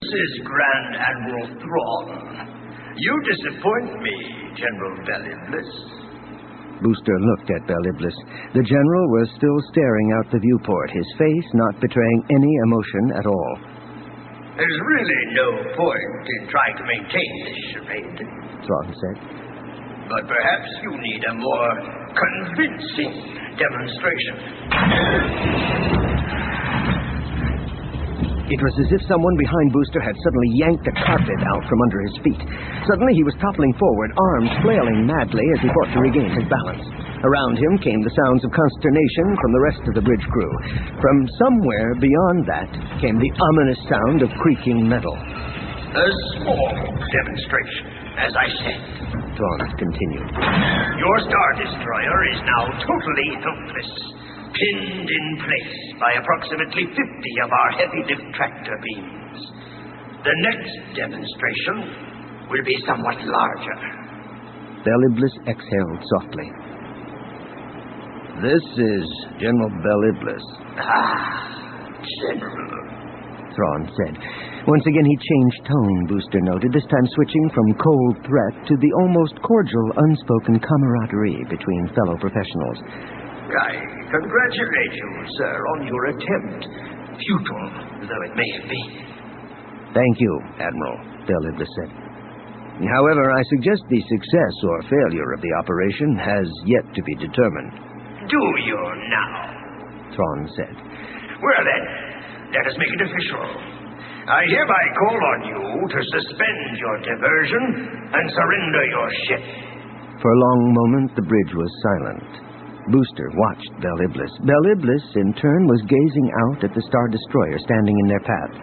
This is Grand Admiral Thrawn. You disappoint me, General Beliblis. Booster looked at Beliblis. The general was still staring out the viewport, his face not betraying any emotion at all. There's really no point in trying to maintain this charade, Thrawn said. But perhaps you need a more convincing demonstration. It was as if someone behind Booster had suddenly yanked a carpet out from under his feet. Suddenly he was toppling forward, arms flailing madly as he fought to regain his balance. Around him came the sounds of consternation from the rest of the bridge crew. From somewhere beyond that came the ominous sound of creaking metal. A small demonstration, as I said. Thrawn continued. Your Star Destroyer is now totally helpless, pinned in place by approximately 50 of our heavy-lift tractor beams. The next demonstration will be somewhat larger. Beliblis exhaled softly. This is General Beliblis. General, Thrawn said. Once again he changed tone, Booster noted, this time switching from cold threat to the almost cordial, unspoken camaraderie between fellow professionals. I congratulate you, sir, on your attempt, futile though it may have been. Thank you, Admiral, Beliblis said. However, I suggest the success or failure of the operation has yet to be determined. Do you now? Thrawn said. Well then, let us make it official. I hereby call on you to suspend your diversion and surrender your ship. For a long moment, the bridge was silent. Booster watched Beliblis. Beliblis, in turn, was gazing out at the Star Destroyer standing in their path.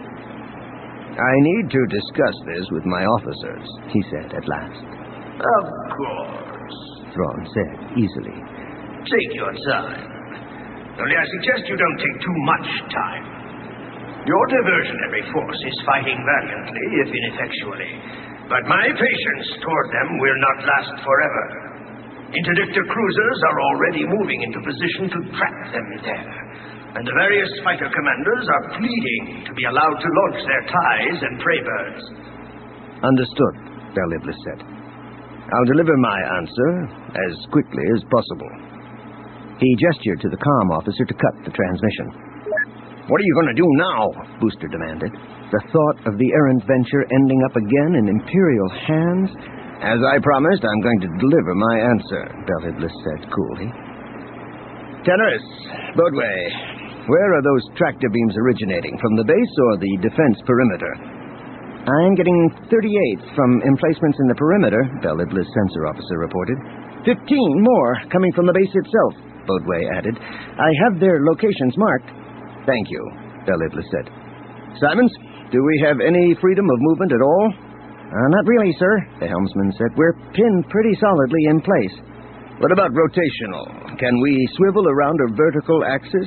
I need to discuss this with my officers, he said at last. Of course, Thrawn said easily. Take your time. Only I suggest you don't take too much time. Your diversionary force is fighting valiantly, if ineffectually. But my patience toward them will not last forever. Interdictor cruisers are already moving into position to trap them there. And the various fighter commanders are pleading to be allowed to launch their ties and prey birds. Understood, Beliblis said. I'll deliver my answer as quickly as possible. He gestured to the comm officer to cut the transmission. What are you going to do now? Booster demanded. The thought of the errant venture ending up again in Imperial hands. As I promised, I'm going to deliver my answer, Beliblis said coolly. Tenorus, Bodway, where are those tractor beams originating? From the base or the defense perimeter? I'm getting 38 from emplacements in the perimeter, Beliblis sensor officer reported. 15 more coming from the base itself, Bodway added. I have their locations marked. Thank you, Beliblis said. Simons, do we have any freedom of movement at all? Not really, sir, the helmsman said. We're pinned pretty solidly in place. What about rotational? Can we swivel around a vertical axis?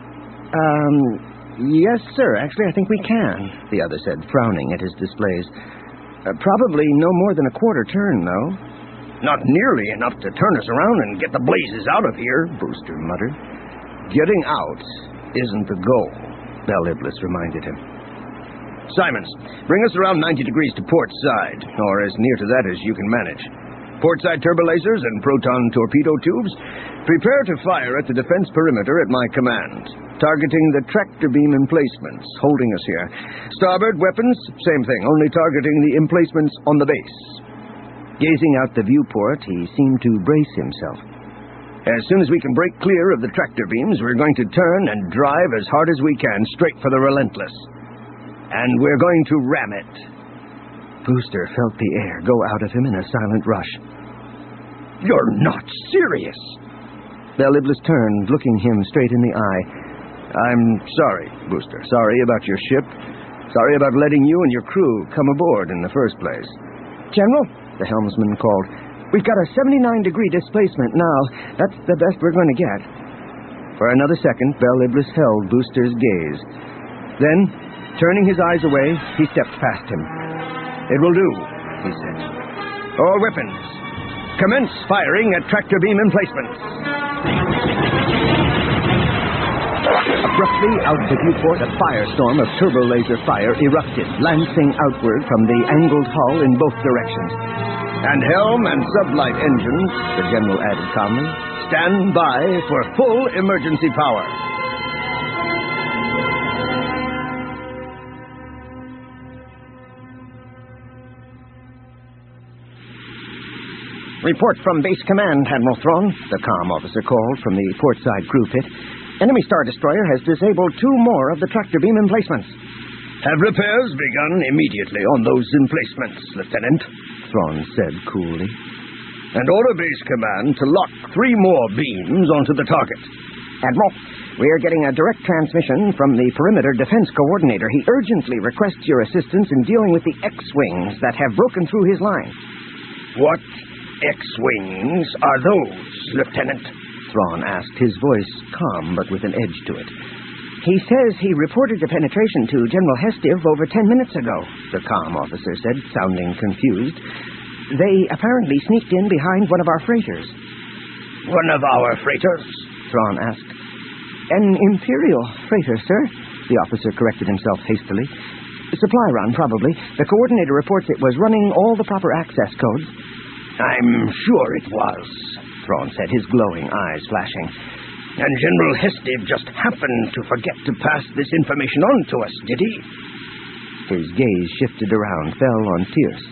Yes, sir. Actually, I think we can, the other said, frowning at his displays. Probably no more than a quarter turn, though. Not nearly enough to turn us around and get the blazes out of here, Booster muttered. Getting out isn't the goal, Beliblis reminded him. Simons, bring us around 90 degrees to port side, or as near to that as you can manage. Port side turbolasers and proton torpedo tubes. Prepare to fire at the defense perimeter at my command, targeting the tractor beam emplacements holding us here. Starboard weapons, same thing, only targeting the emplacements on the base. Gazing out the viewport, he seemed to brace himself. As soon as we can break clear of the tractor beams, we're going to turn and drive as hard as we can straight for the Relentless. And we're going to ram it. Booster felt the air go out of him in a silent rush. You're not serious. Beliblis turned, looking him straight in the eye. I'm sorry, Booster. Sorry about your ship. Sorry about letting you and your crew come aboard in the first place. General, the helmsman called, we've got a 79-degree displacement now. That's the best we're going to get. For another second, Beliblis held Booster's gaze. Then, turning his eyes away, he stepped past him. It will do, he said. All weapons, commence firing at tractor beam emplacements. Abruptly, out of the viewport, a firestorm of turbo-laser fire erupted, lancing outward from the angled hull in both directions. And helm and sublight engines, the general added calmly, stand by for full emergency power. Report from Base Command, Admiral Thrawn, the comm officer called from the portside crew pit. Enemy Star Destroyer has disabled 2 more of the tractor beam emplacements. Have repairs begun immediately on those emplacements, Lieutenant? Thrawn said coolly. And order Base Command to lock 3 more beams onto the target. Admiral, we are getting a direct transmission from the Perimeter Defense Coordinator. He urgently requests your assistance in dealing with the X-Wings that have broken through his line. What X-Wings are those, Lieutenant? Thrawn asked, his voice calm but with an edge to it. He says he reported the penetration to General Hestive over 10 minutes ago, the comm officer said, sounding confused. They apparently sneaked in behind one of our freighters. One of our freighters? Thrawn asked. An Imperial freighter, sir, the officer corrected himself hastily. Supply run, probably. The coordinator reports it was running all the proper access codes. I'm sure it was, Thrawn said, his glowing eyes flashing. And General Hestive just happened to forget to pass this information on to us, did he? His gaze shifted around, fell on Tierce.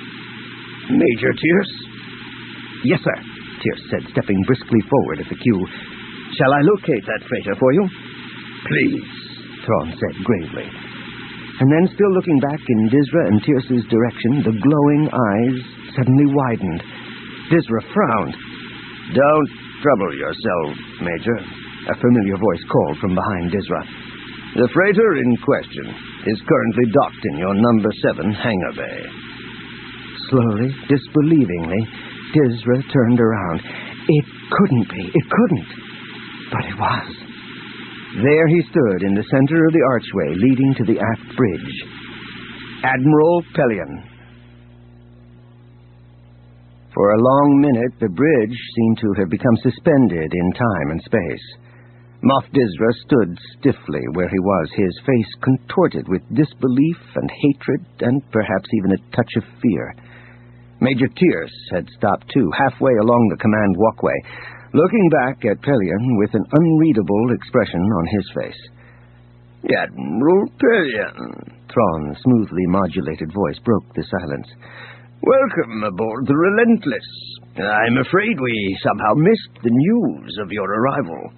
Major Tierce? Yes, sir, Tierce said, stepping briskly forward at the queue. Shall I locate that freighter for you? Please, Thrawn said gravely. And then, still looking back in Dizra and Tierce's direction, the glowing eyes suddenly widened. Dizra frowned. Don't trouble yourself, Major, a familiar voice called from behind Dizra. The freighter in question is currently docked in your number 7 hangar bay. Slowly, disbelievingly, Dizra turned around. It couldn't be. It couldn't. But it was. There he stood in the center of the archway leading to the aft bridge. Admiral Pellaeon. For a long minute, the bridge seemed to have become suspended in time and space. Moff Dizra stood stiffly where he was, his face contorted with disbelief and hatred and perhaps even a touch of fear. Major Tierce had stopped too, halfway along the command walkway, looking back at Pellaeon with an unreadable expression on his face. Admiral Pellaeon, Thrawn's smoothly modulated voice broke the silence. Welcome aboard the Relentless. I'm afraid we somehow missed the news of your arrival.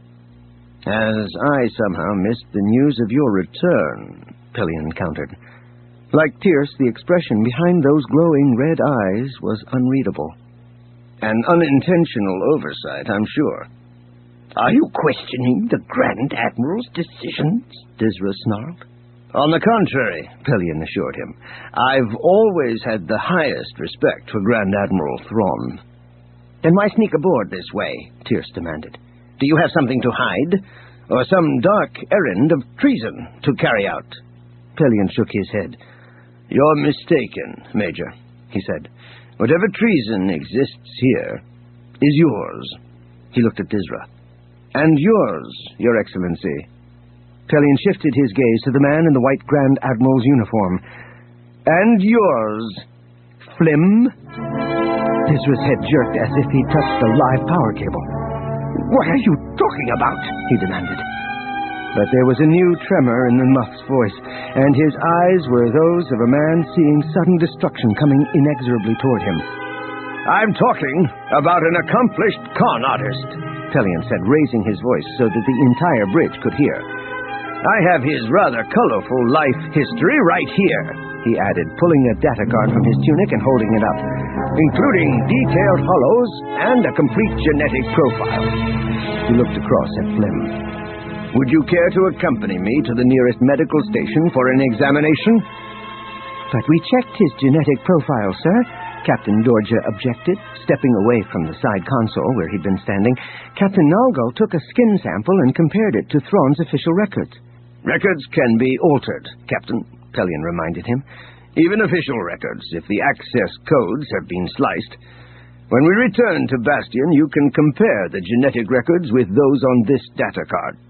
As I somehow missed the news of your return, Pellaeon countered. Like Tierce, the expression behind those glowing red eyes was unreadable. An unintentional oversight, I'm sure. Are you questioning the Grand Admiral's decisions? Dizra snarled. On the contrary, Pellaeon assured him. I've always had the highest respect for Grand Admiral Thrawn. Then why sneak aboard this way? Tierce demanded. Do you have something to hide? Or some dark errand of treason to carry out? Pellaeon shook his head. You're mistaken, Major, he said. Whatever treason exists here is yours. He looked at Dizra. And yours, Your Excellency. Pellaeon shifted his gaze to the man in the white Grand Admiral's uniform. And yours, Flim? Dizra's head jerked as if he'd touched a live power cable. What are you talking about? He demanded. But there was a new tremor in the muff's voice, and his eyes were those of a man seeing sudden destruction coming inexorably toward him. I'm talking about an accomplished con artist, Pellaeon said, raising his voice so that the entire bridge could hear. I have his rather colorful life history right here, he added, pulling a data card from his tunic and holding it up, including detailed hollows and a complete genetic profile. He looked across at Flim. Would you care to accompany me to the nearest medical station for an examination? But we checked his genetic profile, sir, Captain Dorja objected, stepping away from the side console where he'd been standing. Captain Nalgo took a skin sample and compared it to Thrawn's official records. Records can be altered, Captain, Pellaeon reminded him. Even official records, if the access codes have been sliced. When we return to Bastion, you can compare the genetic records with those on this data card.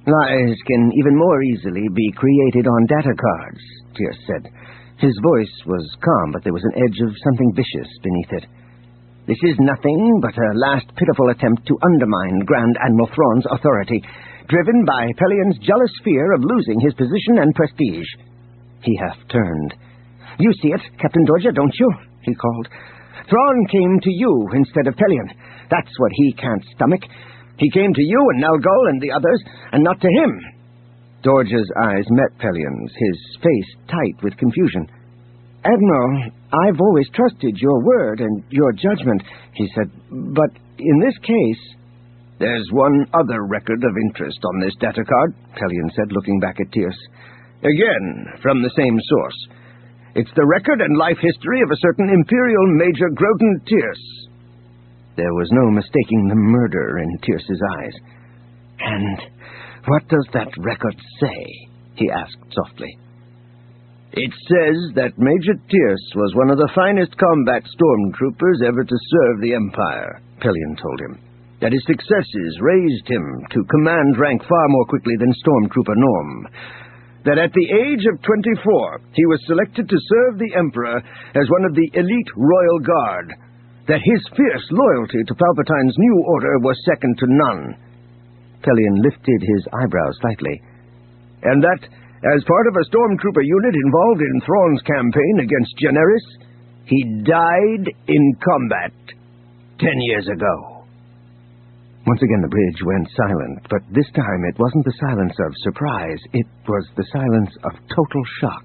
Lies can even more easily be created on data cards, Tierce said. His voice was calm, but there was an edge of something vicious beneath it. This is nothing but a last pitiful attempt to undermine Grand Admiral Thrawn's authority, driven by Pellion's jealous fear of losing his position and prestige. He half turned. You see it, Captain Dorja, don't you? He called. Thrawn came to you instead of Pellion. That's what he can't stomach. He came to you and Nalgol and the others, and not to him. Dorja's eyes met Pellion's, his face tight with confusion. Admiral, I've always trusted your word and your judgment, he said, but in this case... There's one other record of interest on this data card, Pellion said, looking back at Tierce. Again, from the same source. It's the record and life history of a certain Imperial Major Groton Tierce. There was no mistaking the murder in Tierce's eyes. And what does that record say? He asked softly. It says that Major Tierce was one of the finest combat stormtroopers ever to serve the Empire, Pellion told him. That his successes raised him to command rank far more quickly than Stormtrooper Norm. That at the age of 24, he was selected to serve the Emperor as one of the elite Royal Guard. That his fierce loyalty to Palpatine's new order was second to none. Pellion lifted his eyebrows slightly. And that, as part of a Stormtrooper unit involved in Thrawn's campaign against Generis, he died in combat 10 years ago. Once again the bridge went silent, but this time it wasn't the silence of surprise. It was the silence of total shock.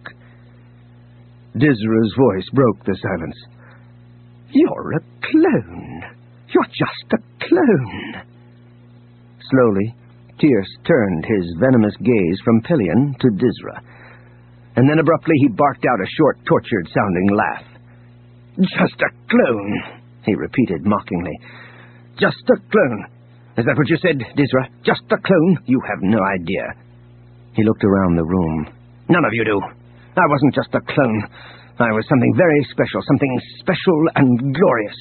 Dizra's voice broke the silence. You're a clone. You're just a clone. Slowly, Tierce turned his venomous gaze from Pellion to Dizra, and then abruptly he barked out a short, tortured-sounding laugh. Just a clone, he repeated mockingly. Just a clone. Is that what you said, Dizra? Just a clone? You have no idea. He looked around the room. None of you do. I wasn't just a clone. I was something very special, something special and glorious.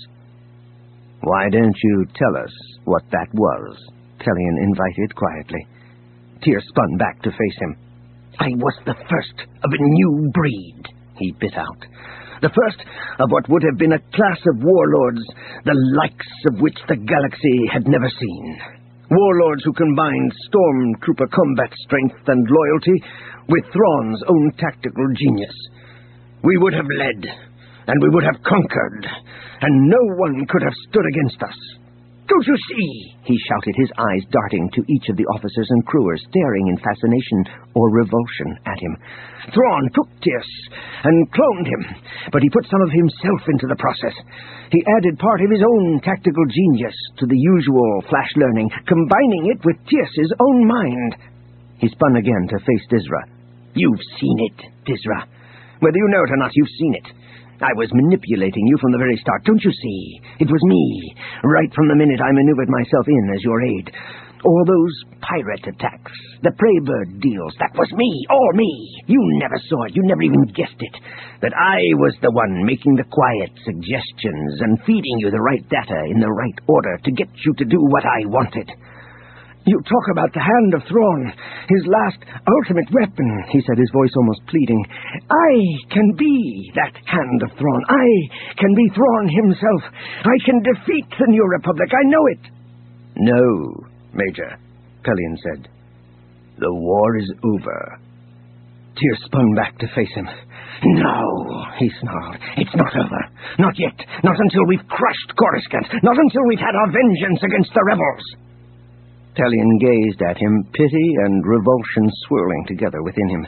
Why don't you tell us what that was? Pellion invited quietly. Tierce spun back to face him. I was the first of a new breed, he bit out. The first of what would have been a class of warlords, the likes of which the galaxy had never seen. Warlords who combined stormtrooper combat strength and loyalty with Thrawn's own tactical genius. We would have led, and we would have conquered, and no one could have stood against us. Don't you see? He shouted, his eyes darting to each of the officers and crewers, staring in fascination or revulsion at him. Thrawn took Tierce and cloned him, but he put some of himself into the process. He added part of his own tactical genius to the usual flash learning, combining it with Tierce's own mind. He spun again to face Dizra. You've seen it, Dizra. Whether you know it or not, you've seen it. I was manipulating you from the very start, don't you see? It was me, right from the minute I maneuvered myself in as your aide. All those pirate attacks, the prey bird deals, that was me, all me. You never saw it, you never even guessed it. That I was the one making the quiet suggestions and feeding you the right data in the right order to get you to do what I wanted. You talk about the hand of Thrawn, his last ultimate weapon, he said, his voice almost pleading. I can be that hand of Thrawn. I can be Thrawn himself. I can defeat the New Republic. I know it. No, Major, Pellion said. The war is over. Tierce spun back to face him. No, he snarled. It's not over. Not yet. Not until we've crushed Coruscant. Not until we've had our vengeance against the rebels. Pellion gazed at him, pity and revulsion swirling together within him.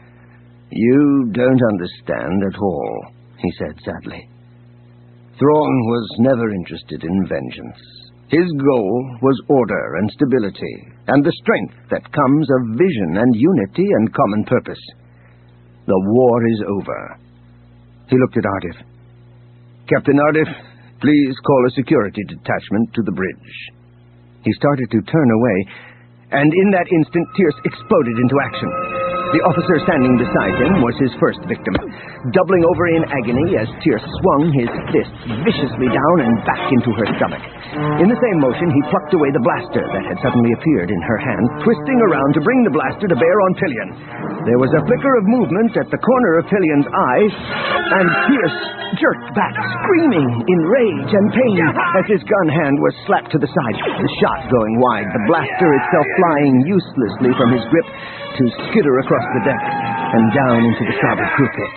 You don't understand at all, he said sadly. Thrawn was never interested in vengeance. His goal was order and stability, and the strength that comes of vision and unity and common purpose. The war is over. He looked at Ardif. Captain Ardif, please call a security detachment to the bridge. He started to turn away, and in that instant Tierce exploded into action. The officer standing beside him was his first victim, doubling over in agony as Tierce swung his fists viciously down and back into her stomach. In the same motion, he plucked away the blaster that had suddenly appeared in her hand, twisting around to bring the blaster to bear on Pillion. There was a flicker of movement at the corner of Pillion's eye, and Tierce jerked back, screaming in rage and pain as his gun hand was slapped to the side, the shot going wide, the blaster itself flying uselessly from his grip to skitter across the deck and down into the starboard crew pit.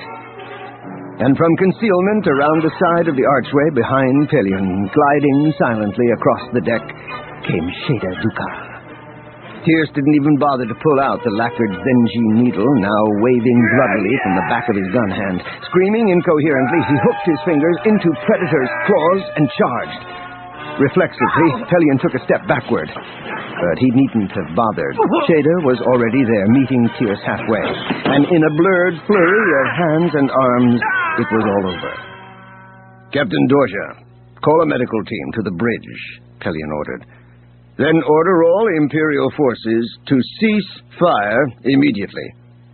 And from concealment around the side of the archway behind Pillion, gliding silently across the deck, came Sheda Dukar. Tierce didn't even bother to pull out the lacquered Zenji needle, now waving bloodily from the back of his gun hand. Screaming incoherently, he hooked his fingers into Predator's claws and charged. Reflexively, Pillion took a step backward. But he needn't have bothered. Sheda was already there, meeting Tierce halfway. And in a blurred flurry of hands and arms, it was all over. Captain Dorja, call a medical team to the bridge, Pillion ordered. Then order all Imperial forces to cease fire immediately.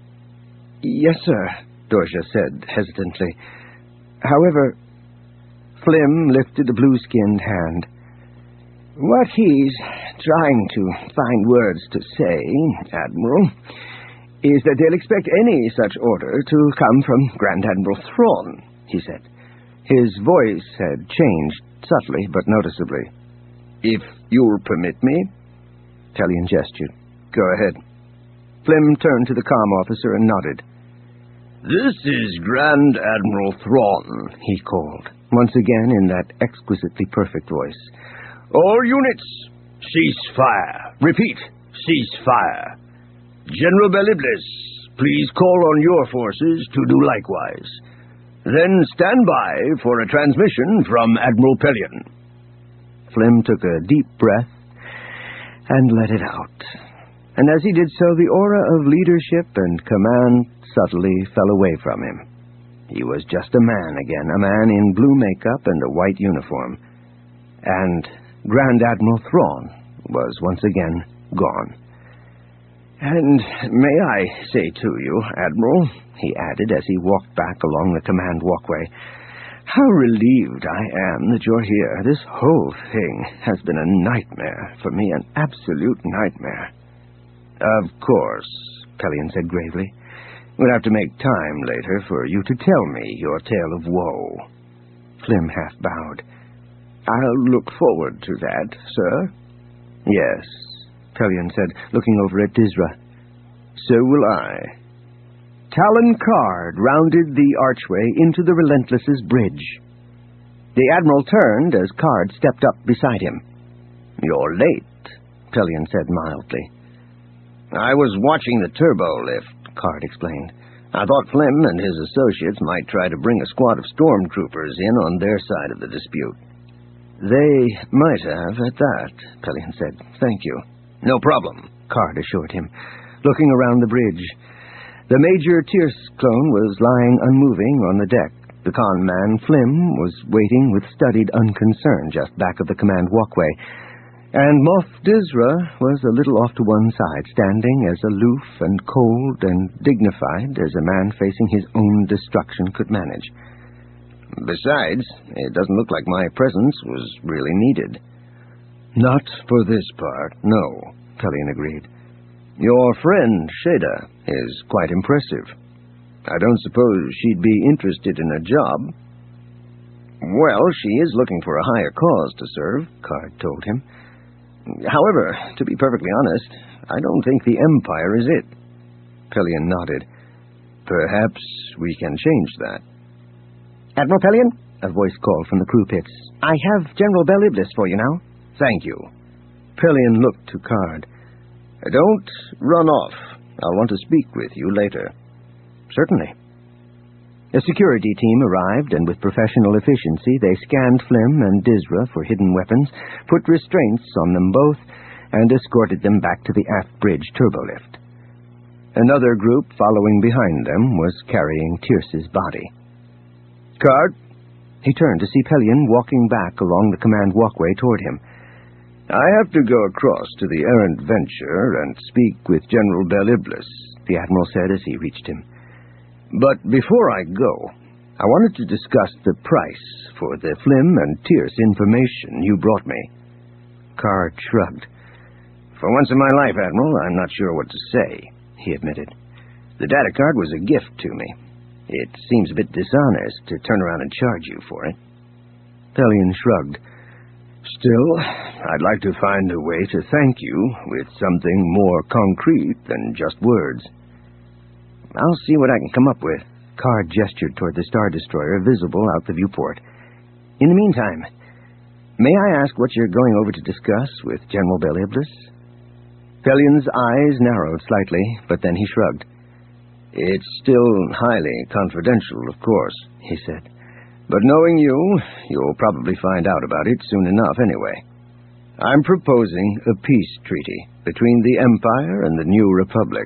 Yes, sir, Dorja said hesitantly. However, Flim lifted a blue-skinned hand. What he's trying to find words to say, Admiral, is that they'll expect any such order to come from Grand Admiral Thrawn, he said. His voice had changed subtly but noticeably. If you'll permit me? Pillion gestured. Go ahead. Flim turned to the comm officer and nodded. This is Grand Admiral Thrawn, he called, once again in that exquisitely perfect voice. All units, cease fire. Repeat, cease fire. General Beliblis, please call on your forces to do likewise. Then stand by for a transmission from Admiral Pillion. Flim took a deep breath and let it out. And as he did so, the aura of leadership and command subtly fell away from him. He was just a man again, a man in blue makeup and a white uniform. And Grand Admiral Thrawn was once again gone. And may I say to you, Admiral, he added as he walked back along the command walkway, how relieved I am that you're here. This whole thing has been a nightmare for me, an absolute nightmare. Of course, Pillion said gravely. We'll have to make time later for you to tell me your tale of woe. Flim half bowed. I'll look forward to that, sir. Yes, Pillion said, looking over at Dizra. So will I. Talon Card rounded the archway into the Relentless's bridge. The Admiral turned as Card stepped up beside him. You're late, Pillion said mildly. I was watching the turbo lift, Card explained. I thought Flim and his associates might try to bring a squad of stormtroopers in on their side of the dispute. They might have, at that, Pillion said. Thank you. No problem, Card assured him, looking around the bridge. The Major Tierce clone was lying unmoving on the deck. The con man, Flim, was waiting with studied unconcern just back of the command walkway. And Moff Dizra was a little off to one side, standing as aloof and cold and dignified as a man facing his own destruction could manage. Besides, it doesn't look like my presence was really needed. Not for this part, no, Pillion agreed. Your friend, Sheda, is quite impressive. I don't suppose she'd be interested in a job. Well, she is looking for a higher cause to serve, Card told him. However, to be perfectly honest, I don't think the Empire is it. Pillion nodded. Perhaps we can change that. Admiral Pillion, a voice called from the crew pits. I have General Beliblis for you now. Thank you. Pillion looked to Card. Don't run off. I'll want to speak with you later. Certainly. A security team arrived, and with professional efficiency, they scanned Flim and Dizra for hidden weapons, put restraints on them both, and escorted them back to the aft bridge turbolift. Another group following behind them was carrying Tierce's body. Card? He turned to see Pillion walking back along the command walkway toward him. I have to go across to the Errant Venture and speak with General Beliblis, the Admiral said as he reached him. "But before I go, I wanted to discuss the price for the Flim and Tierce information you brought me." Card shrugged. "For once in my life, Admiral, I'm not sure what to say," he admitted. "The data card was a gift to me. It seems a bit dishonest to turn around and charge you for it." Thelian shrugged. "Still, I'd like to find a way to thank you with something more concrete than just words." "I'll see what I can come up with." Card gestured toward the Star Destroyer visible out the viewport. "In the meantime, may I ask what you're going over to discuss with General Beliobliss?" Thelian's eyes narrowed slightly, but then he shrugged. "It's still highly confidential, of course," he said. "But knowing you'll probably find out about it soon enough anyway. I'm proposing a peace treaty between the Empire and the New Republic.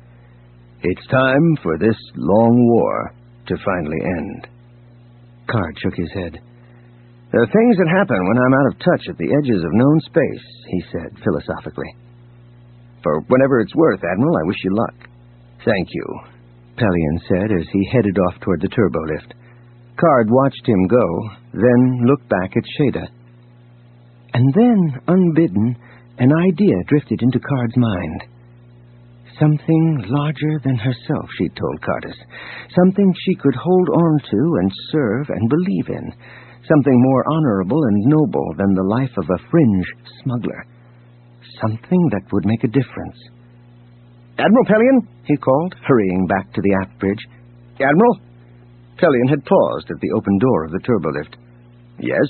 It's time for this long war to finally end." Card shook his head. "There are things that happen when I'm out of touch at the edges of known space," he said philosophically. "For whatever it's worth, Admiral, I wish you luck." "Thank you," Thelian said as he headed off toward the turbolift. Card watched him go, then looked back at Shada. And then, unbidden, an idea drifted into Card's mind. Something larger than herself, she told Cardus. Something she could hold on to and serve and believe in. Something more honorable and noble than the life of a fringe smuggler. Something that would make a difference. "Admiral Thelian," he called, hurrying back to the aft bridge. "Admiral?" Thelian had paused at the open door of the turbolift. "Yes?"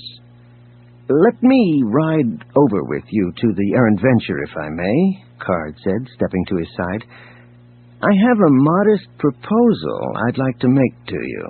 "Let me ride over with you to the errant venture, if I may," Card said, stepping to his side. "I have a modest proposal I'd like to make to you."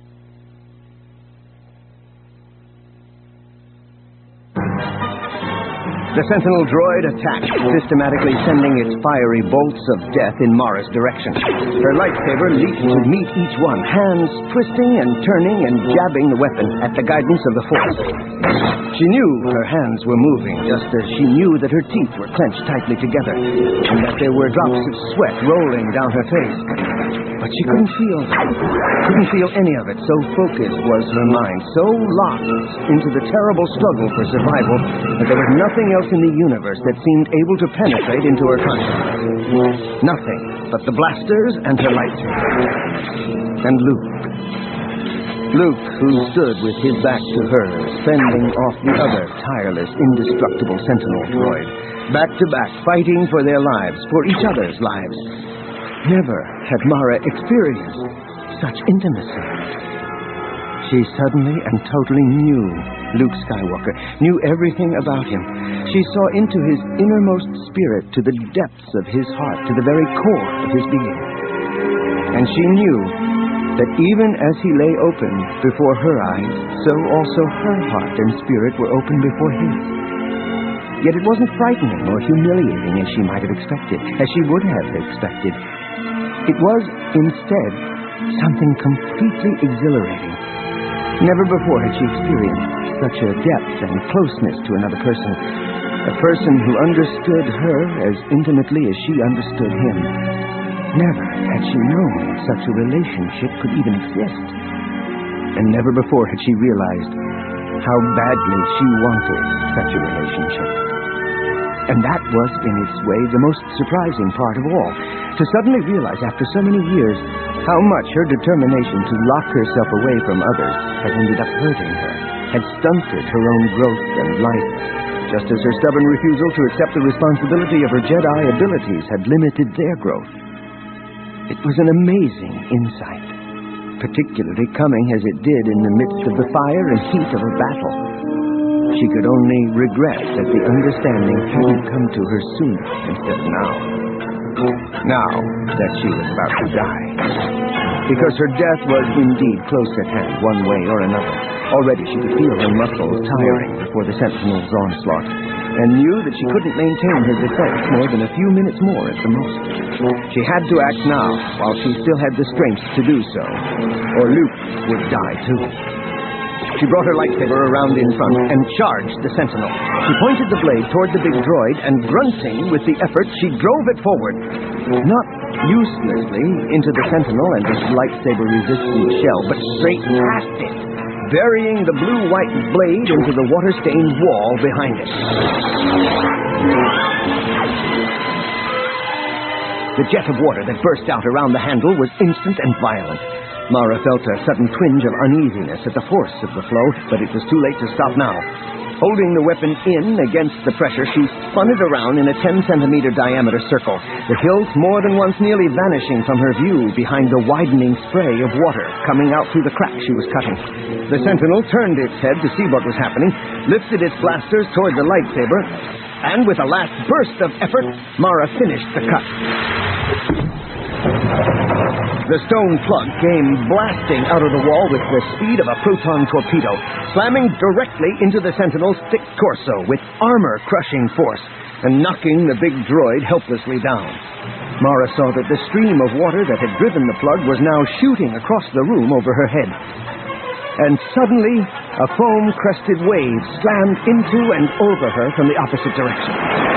The Sentinel droid attacked, systematically sending its fiery bolts of death in Mara's direction. Her lightsaber leaped to meet each one, hands twisting and turning and jabbing the weapon at the guidance of the Force. She knew her hands were moving, just as she knew that her teeth were clenched tightly together, and that there were drops of sweat rolling down her face. But she couldn't feel any of it, so focused was her mind, so locked into the terrible struggle for survival that there was nothing else in the universe that seemed able to penetrate into her consciousness. Nothing but the blasters and her lightsaber. And Luke, who stood with his back to hers, fending off the other tireless, indestructible Sentinel droid, back to back, fighting for their lives, for each other's lives. Never had Mara experienced such intimacy. She suddenly and totally knew Luke Skywalker, knew everything about him. She saw into his innermost spirit, to the depths of his heart, to the very core of his being. And she knew that even as he lay open before her eyes, so also her heart and spirit were open before his. Yet it wasn't frightening or humiliating as she might have expected, as she would have expected. It was, instead, something completely exhilarating. Never before had she experienced such a depth and closeness to another person, a person who understood her as intimately as she understood him. Never had she known such a relationship could even exist. And never before had she realized how badly she wanted such a relationship. And that was, in its way, the most surprising part of all, to suddenly realize after so many years how much her determination to lock herself away from others had ended up hurting her, had stunted her own growth and life, just as her stubborn refusal to accept the responsibility of her Jedi abilities had limited their growth. It was an amazing insight, particularly coming as it did in the midst of the fire and heat of a battle. She could only regret that the understanding hadn't come to her sooner instead of now. Now that she was about to die. Because her death was indeed close at hand, one way or another. Already she could feel her muscles tiring before the Sentinel's onslaught, and knew that she couldn't maintain her defense more than a few minutes more at the most. She had to act now, while she still had the strength to do so, or Luke would die too. She brought her lightsaber around in front and charged the Sentinel. She pointed the blade toward the big droid, and grunting with the effort, she drove it forward. Not uselessly into the Sentinel and its lightsaber-resistant shell, but straight past it, burying the blue-white blade into the water-stained wall behind it. The jet of water that burst out around the handle was instant and violent. Mara felt a sudden twinge of uneasiness at the force of the flow, but it was too late to stop now. Holding the weapon in against the pressure, she spun it around in a 10-centimeter diameter circle, the hilt more than once nearly vanishing from her view behind the widening spray of water coming out through the crack she was cutting. The Sentinel turned its head to see what was happening, lifted its blasters toward the lightsaber, and with a last burst of effort, Mara finished the cut. The stone plug came blasting out of the wall with the speed of a proton torpedo, slamming directly into the Sentinel's thick torso with armor-crushing force and knocking the big droid helplessly down. Mara saw that the stream of water that had driven the plug was now shooting across the room over her head. And suddenly, a foam-crested wave slammed into and over her from the opposite direction.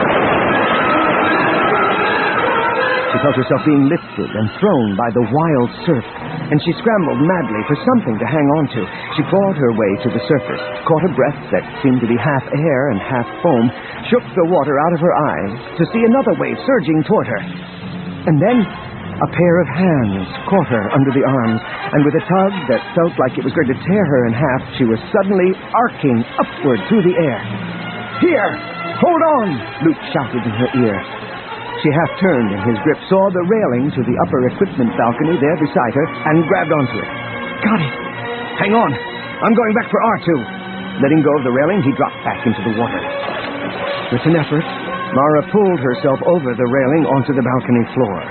She felt herself being lifted and thrown by the wild surf, and she scrambled madly for something to hang on to. She clawed her way to the surface, caught a breath that seemed to be half air and half foam, shook the water out of her eyes to see another wave surging toward her. And then a pair of hands caught her under the arms, and with a tug that felt like it was going to tear her in half, she was suddenly arcing upward through the air. "Here! Hold on!" Luke shouted in her ear. She half turned in his grip, saw the railing to the upper equipment balcony there beside her, and grabbed onto it. "Got it! Hang on! I'm going back for R2. Letting go of the railing, he dropped back into the water. With an effort, Mara pulled herself over the railing onto the balcony floor.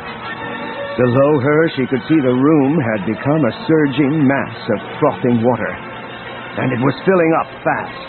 Below her, she could see the room had become a surging mass of frothing water, and it was filling up fast.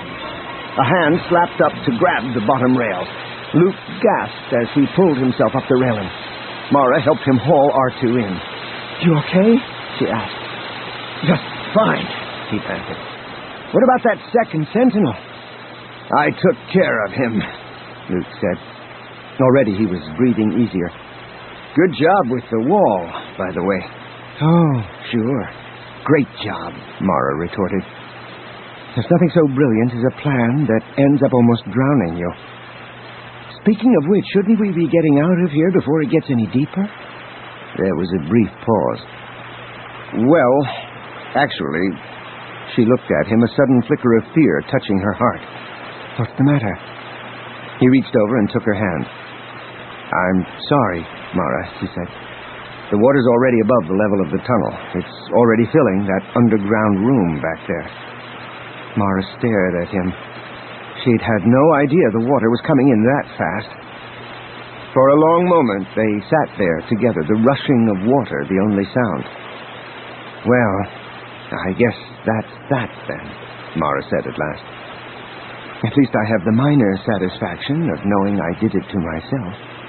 A hand slapped up to grab the bottom rail. Luke gasped as he pulled himself up the railing. Mara helped him haul R2 in. "You okay?" she asked. "Just fine," he panted. "What about that second Sentinel?" "I took care of him," Luke said. Already he was breathing easier. "Good job with the wall, by the way." "Oh, sure. Great job," Mara retorted. "There's nothing so brilliant as a plan that ends up almost drowning you. Speaking of which, shouldn't we be getting out of here before it gets any deeper?" There was a brief pause. "Well, actually," she looked at him, a sudden flicker of fear touching her heart. "What's the matter?" He reached over and took her hand. "I'm sorry, Mara," he said. "The water's already above the level of the tunnel. It's already filling that underground room back there." Mara stared at him. She'd had no idea the water was coming in that fast. For a long moment, they sat there together, the rushing of water the only sound. "Well, I guess that's that, then," Mara said at last. "At least I have the minor satisfaction of knowing I did it to myself."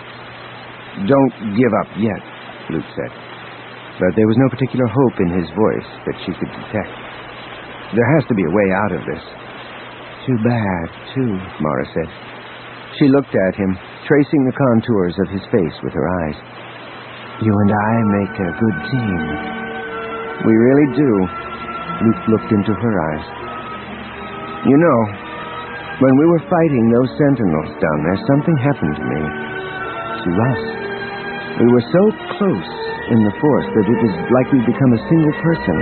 "Don't give up yet," Luke said. But there was no particular hope in his voice that she could detect. "There has to be a way out of this." "Too bad, too," Mara said. She looked at him, tracing the contours of his face with her eyes. "You and I make a good team." "We really do." Luke looked into her eyes. "You know, when we were fighting those Sentinels down there, something happened to me. To us. We were so close in the Force that it was like we'd become a single person.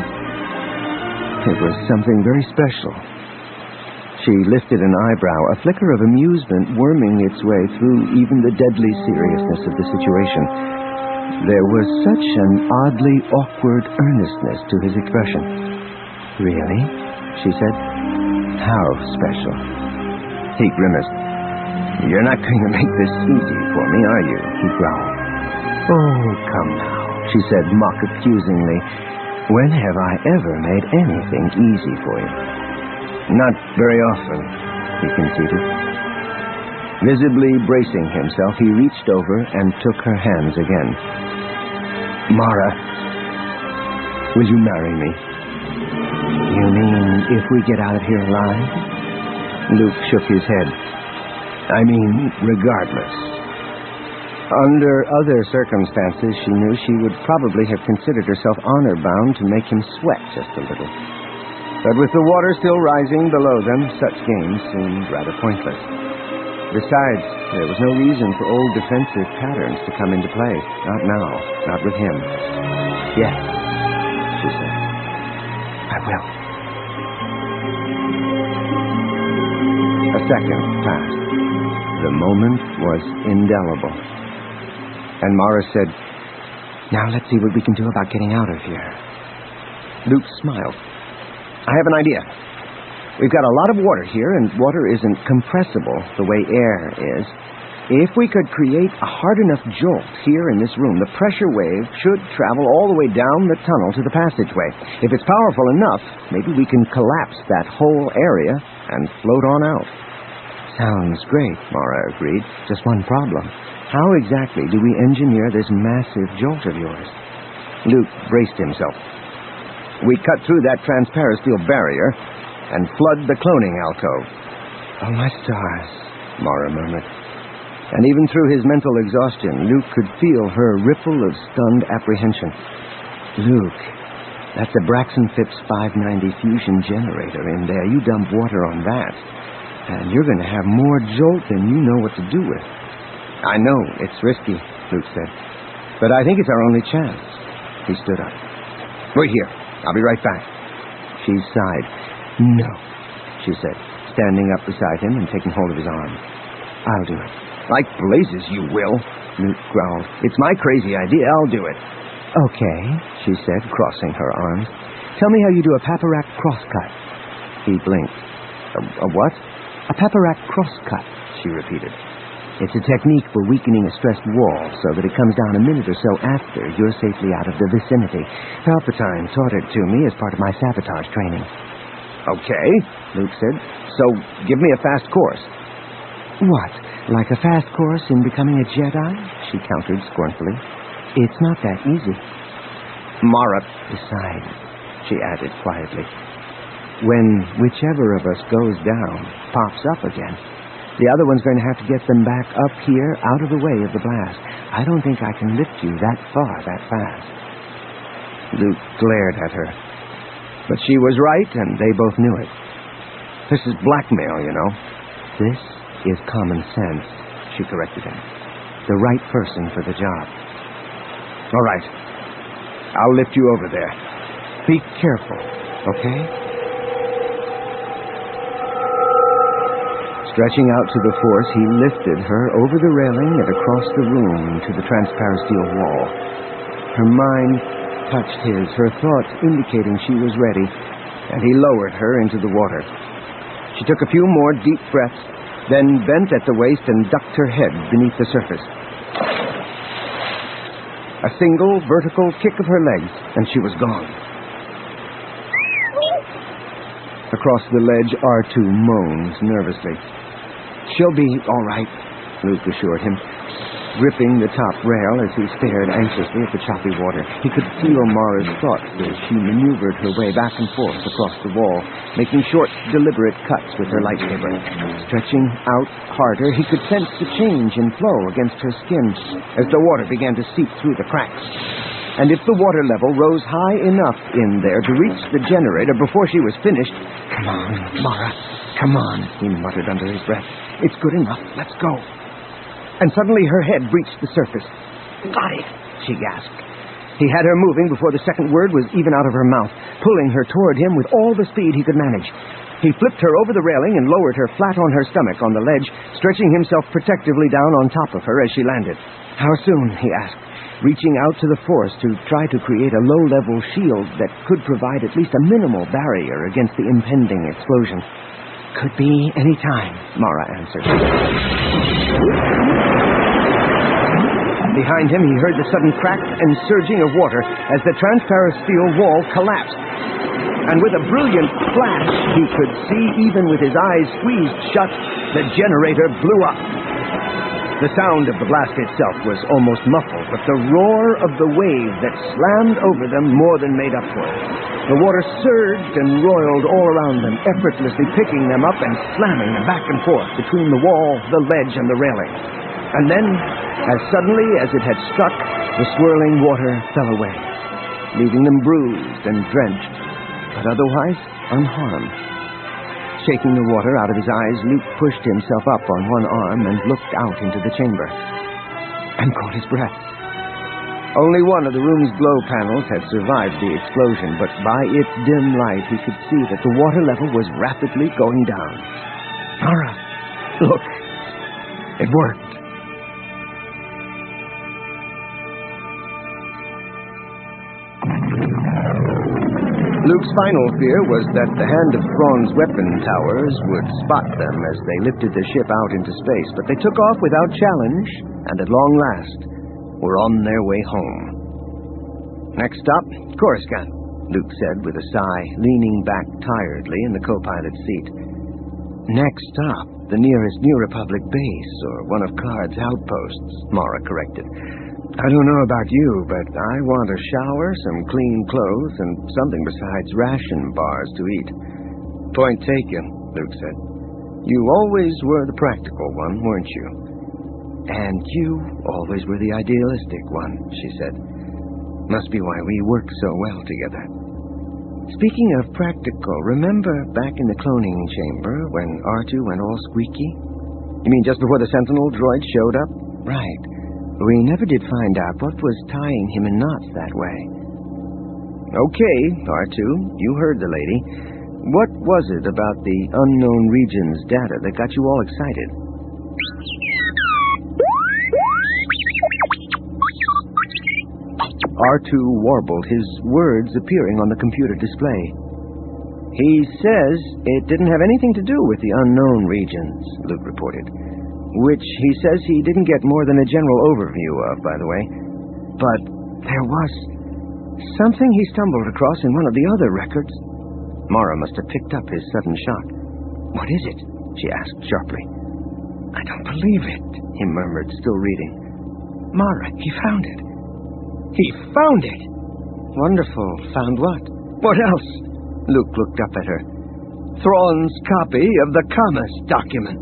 It was something very special." She lifted an eyebrow, a flicker of amusement worming its way through even the deadly seriousness of the situation. There was such an oddly awkward earnestness to his expression. "Really?" she said. "How special?" He grimaced. "You're not going to make this easy for me, are you?" he growled. "Oh, come now," she said mock-accusingly. "When have I ever made anything easy for you?" "Not very often," he conceded. Visibly bracing himself, he reached over and took her hands again. "Mara, will you marry me?" "You mean if we get out of here alive?" Luke shook his head. "I mean, regardless." Under other circumstances, she knew she would probably have considered herself honor-bound to make him sweat just a little. But with the water still rising below them, such games seemed rather pointless. Besides, there was no reason for old defensive patterns to come into play. Not now. Not with him. Yes, she said. I will. A second passed. The moment was indelible. And Mara said, "Now let's see what we can do about getting out of here." Luke smiled. "I have an idea. We've got a lot of water here, and water isn't compressible the way air is. If we could create a hard enough jolt here in this room, the pressure wave should travel all the way down the tunnel to the passageway. If it's powerful enough, maybe we can collapse that whole area and float on out." "Sounds great," Mara agreed. "Just one problem. How exactly do we engineer this massive jolt of yours?" Luke braced himself. "We cut through that transparent steel barrier and flood the cloning alcove." "Oh, my stars," Mara murmured. And even through his mental exhaustion, Luke could feel her ripple of stunned apprehension. "Luke, that's a Braxton Phipps 590 fusion generator in there. You dump water on that, and you're going to have more jolt than you know what to do with." "I know, it's risky," Luke said, "but I think it's our only chance." He stood up. "Wait here. I'll be right back." She sighed. "No," she said, standing up beside him and taking hold of his arm. "I'll do it." "Like blazes, you will," Luke growled. "It's my crazy idea. I'll do it." "Okay," she said, crossing her arms. "Tell me how you do a Paparak crosscut." He blinked. A what?" "A Paparak crosscut," she repeated. "It's a technique for weakening a stressed wall so that it comes down a minute or so after you're safely out of the vicinity. Palpatine taught it to me as part of my sabotage training." "Okay," Luke said. "So give me a fast course." "What, like a fast course in becoming a Jedi?" she countered scornfully. "It's not that easy." "Mara, besides," she added quietly, "when whichever of us goes down pops up again, the other one's going to have to get them back up here out of the way of the blast. I don't think I can lift you that far that fast." Luke glared at her. But she was right, and they both knew it. "This is blackmail, you know." "This is common sense," she corrected him. "The right person for the job." "All right. I'll lift you over there. Be careful, okay?" Stretching out to the force, he lifted her over the railing and across the room to the transparent steel wall. Her mind touched his, her thoughts indicating she was ready, and he lowered her into the water. She took a few more deep breaths, then bent at the waist and ducked her head beneath the surface. A single vertical kick of her legs, and she was gone. Across the ledge, R2 moaned nervously. "She'll be all right," Luke assured him, gripping the top rail as he stared anxiously at the choppy water. He could feel Mara's thoughts as she maneuvered her way back and forth across the wall, making short, deliberate cuts with her lightsaber. Stretching out harder, he could sense the change in flow against her skin as the water began to seep through the cracks. And if the water level rose high enough in there to reach the generator before she was finished... "Come on, Mara, come on," he muttered under his breath. "It's good enough. Let's go." And suddenly her head breached the surface. "Got it," she gasped. He had her moving before the second word was even out of her mouth, pulling her toward him with all the speed he could manage. He flipped her over the railing and lowered her flat on her stomach on the ledge, stretching himself protectively down on top of her as she landed. "How soon?" he asked, reaching out to the force to try to create a low-level shield that could provide at least a minimal barrier against the impending explosion. "Could be any time," Mara answered. Behind him, he heard the sudden crack and surging of water as the transparent steel wall collapsed. And with a brilliant flash, he could see, even with his eyes squeezed shut, the generator blew up. The sound of the blast itself was almost muffled, but the roar of the wave that slammed over them more than made up for it. The water surged and roiled all around them, effortlessly picking them up and slamming them back and forth between the wall, the ledge, and the railing. And then, as suddenly as it had struck, the swirling water fell away, leaving them bruised and drenched, but otherwise unharmed. Shaking the water out of his eyes, Luke pushed himself up on one arm and looked out into the chamber, and caught his breath. Only one of the room's glow panels had survived the explosion, but by its dim light he could see that the water level was rapidly going down. Mara, look, it worked. Luke's final fear was that the Hand of Thrawn's weapon towers would spot them as they lifted the ship out into space, but they took off without challenge, and at long last were on their way home. Next stop, Coruscant, Luke said with a sigh, leaning back tiredly in the co-pilot's seat. Next stop, the nearest New Republic base, or one of Card's outposts, Mara corrected. I don't know about you, but I want a shower, some clean clothes, and something besides ration bars to eat. Point taken, Luke said. You always were the practical one, weren't you? And you always were the idealistic one, she said. Must be why we work so well together. Speaking of practical, remember back in the cloning chamber when R2 went all squeaky? You mean just before the Sentinel droid showed up? Right. We never did find out what was tying him in knots that way. Okay, R2, you heard the lady. What was it about the unknown regions data that got you all excited? R2 warbled, his words appearing on the computer display. He says it didn't have anything to do with the unknown regions, Luke reported. Which he says he didn't get more than a general overview of, by the way. But there was something he stumbled across in one of the other records. Mara must have picked up his sudden shock. What is it? She asked sharply. I don't believe it, he murmured, still reading. Mara, he found it. He found it! Wonderful. Found what? What else? Luke looked up at her. Thrawn's copy of the Kamas document.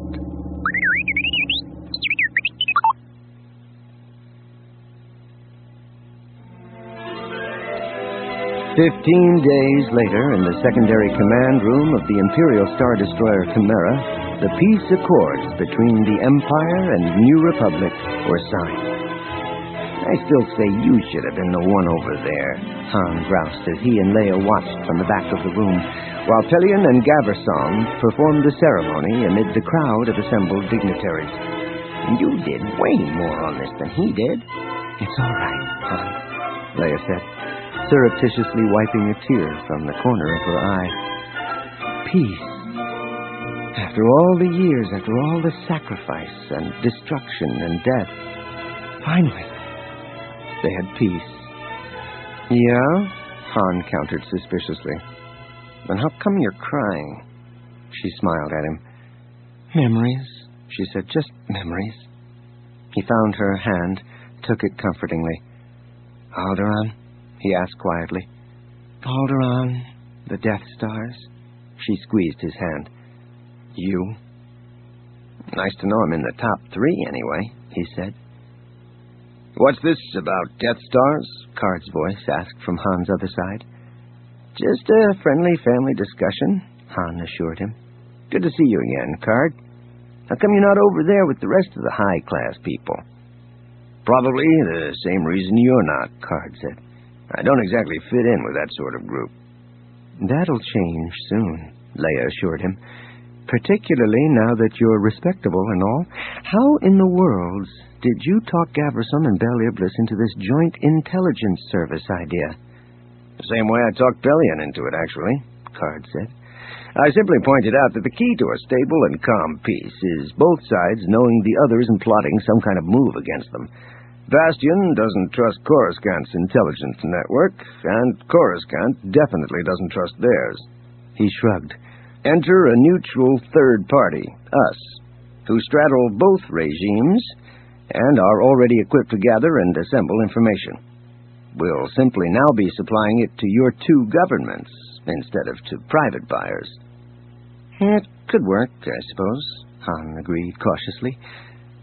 15 days later, in the secondary command room of the Imperial Star Destroyer Chimera, the peace accords between the Empire and New Republic were signed. I still say you should have been the one over there, Han groused as he and Leia watched from the back of the room, while Pelion and Gaversom performed the ceremony amid the crowd of assembled dignitaries. You did way more on this than he did. It's all right, Han, Leia said, surreptitiously wiping a tear from the corner of her eye. Peace. After all the years, after all the sacrifice and destruction and death, finally, they had peace. Yeah? Han countered suspiciously. Then how come you're crying? She smiled at him. Memories, she said, just memories. He found her hand, took it comfortingly. Alderaan? He asked quietly. Alderaan, the Death Stars? She squeezed his hand. You? Nice to know I'm in the top 3, anyway, he said. What's this about Death Stars? Card's voice asked from Han's other side. Just a friendly family discussion, Han assured him. Good to see you again, Card. How come you're not over there with the rest of the high-class people? Probably the same reason you're not, Card said. I don't exactly fit in with that sort of group. That'll change soon, Leia assured him. Particularly now that you're respectable and all. How in the world did you talk Gaversom and Bel Iblis into this joint intelligence service idea? The same way I talked Pelion into it, actually, Card said. I simply pointed out that the key to a stable and calm peace is both sides knowing the other isn't plotting some kind of move against them. Bastion doesn't trust Coruscant's intelligence network, and Coruscant definitely doesn't trust theirs. He shrugged. Enter a neutral third party, us, who straddle both regimes and are already equipped to gather and assemble information. We'll simply now be supplying it to your 2 governments instead of to private buyers. It could work, I suppose, Han agreed cautiously.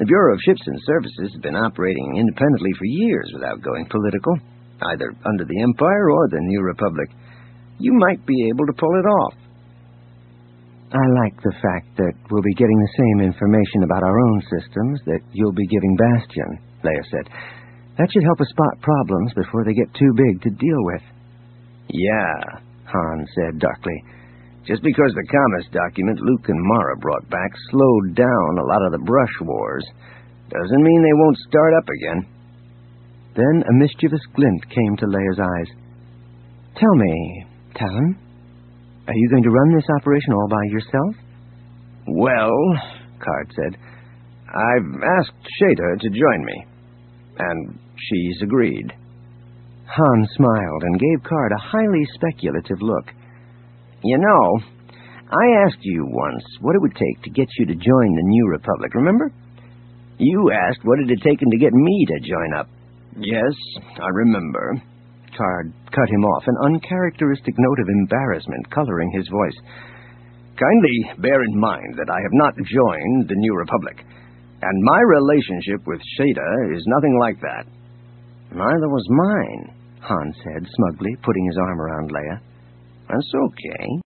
The Bureau of Ships and Services has been operating independently for years without going political, either under the Empire or the New Republic. You might be able to pull it off. I like the fact that we'll be getting the same information about our own systems that you'll be giving Bastion, Leia said. That should help us spot problems before they get too big to deal with. Yeah, Han said darkly. Just because the Camus document Luke and Mara brought back slowed down a lot of the brush wars, doesn't mean they won't start up again. Then a mischievous glint came to Leia's eyes. Tell me, Talon, are you going to run this operation all by yourself? Well, Card said, I've asked Shada to join me, and she's agreed. Han smiled and gave Card a highly speculative look. You know, I asked you once what it would take to get you to join the New Republic, remember? You asked what it had taken to get me to join up. Yes, I remember. Card cut him off, an uncharacteristic note of embarrassment coloring his voice. Kindly bear in mind that I have not joined the New Republic, and my relationship with Shada is nothing like that. Neither was mine, Han said smugly, putting his arm around Leia. That's okay.